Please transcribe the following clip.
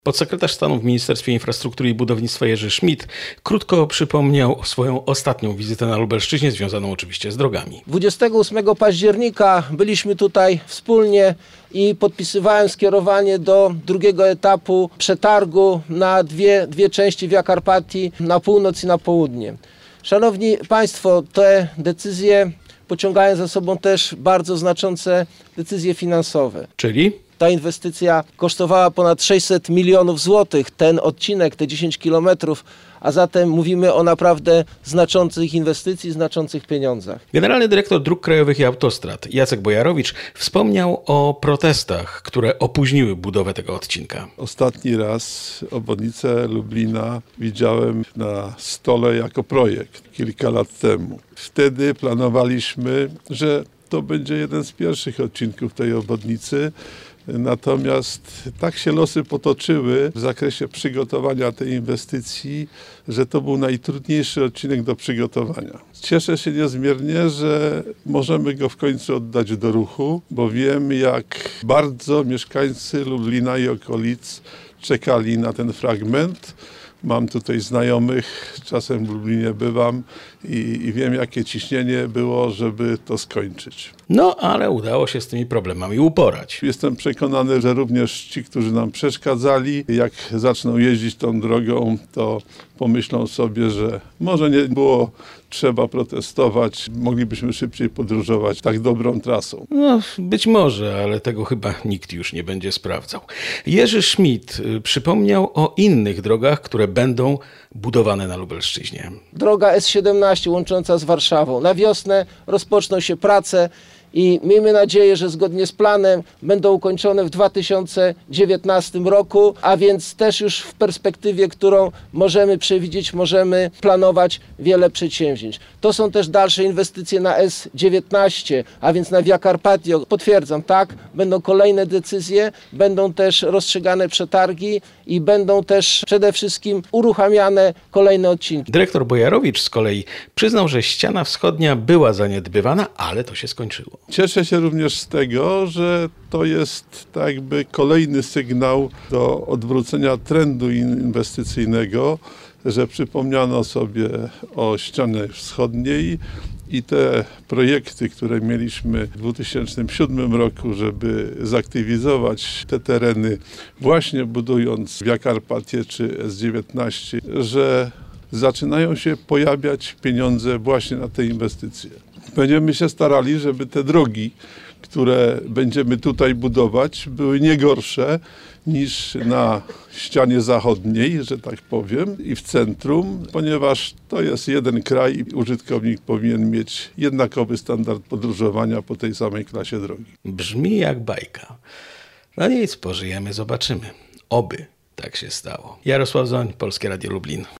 Podsekretarz stanu w Ministerstwie Infrastruktury i Budownictwa Jerzy Schmidt krótko przypomniał swoją ostatnią wizytę na Lubelszczyźnie, związaną oczywiście z drogami. 28 października byliśmy tutaj wspólnie i podpisywałem skierowanie do drugiego etapu przetargu na dwie części Via Carpatii, na północ i na południe. Szanowni Państwo, te decyzje pociągają za sobą też bardzo znaczące decyzje finansowe. Czyli? Ta inwestycja kosztowała ponad 600 milionów złotych, ten odcinek, te 10 kilometrów, a zatem mówimy o naprawdę znaczących inwestycji, znaczących pieniądzach. Generalny dyrektor dróg krajowych i autostrad Jacek Bojarowicz wspomniał o protestach, które opóźniły budowę tego odcinka. Ostatni raz obwodnicę Lublina widziałem na stole jako projekt kilka lat temu. Wtedy planowaliśmy, że to będzie jeden z pierwszych odcinków tej obwodnicy. Natomiast tak się losy potoczyły w zakresie przygotowania tej inwestycji, że to był najtrudniejszy odcinek do przygotowania. Cieszę się niezmiernie, że możemy go w końcu oddać do ruchu, bo wiem, jak bardzo mieszkańcy Lublina i okolic czekali na ten fragment. Mam tutaj znajomych, czasem w Lublinie bywam i wiem, jakie ciśnienie było, żeby to skończyć. No, ale udało się z tymi problemami uporać. Jestem przekonany, że również ci, którzy nam przeszkadzali, jak zaczną jeździć tą drogą, to pomyślą sobie, że może nie było trzeba protestować, moglibyśmy szybciej podróżować tak dobrą trasą. No, być może, ale tego chyba nikt już nie będzie sprawdzał. Jerzy Schmidt przypomniał o innych drogach, które będą budowane na Lubelszczyźnie. Droga S17 łącząca z Warszawą. Na wiosnę rozpoczną się prace i miejmy nadzieję, że zgodnie z planem będą ukończone w 2019 roku, a więc też już w perspektywie, którą możemy przewidzieć, możemy planować wiele przedsięwzięć. To są też dalsze inwestycje na S19, a więc na Via Carpatii. Potwierdzam, tak, będą kolejne decyzje, będą też rozstrzygane przetargi i będą też przede wszystkim uruchamiane kolejne odcinki. Dyrektor Bojarowicz z kolei przyznał, że ściana wschodnia była zaniedbywana, ale to się skończyło. Cieszę się również z tego, że to jest tak jakby kolejny sygnał do odwrócenia trendu inwestycyjnego, że przypomniano sobie o ścianie wschodniej i te projekty, które mieliśmy w 2007 roku, żeby zaktywizować te tereny, właśnie budując Via Carpatię czy S19, że zaczynają się pojawiać pieniądze właśnie na te inwestycje. Będziemy się starali, żeby te drogi, które będziemy tutaj budować, były nie gorsze niż na ścianie zachodniej, że tak powiem, i w centrum, ponieważ to jest jeden kraj i użytkownik powinien mieć jednakowy standard podróżowania po tej samej klasie drogi. Brzmi jak bajka. No nic, pożyjemy, zobaczymy. Oby tak się stało. Jarosław Zoń, Polskie Radio Lublin.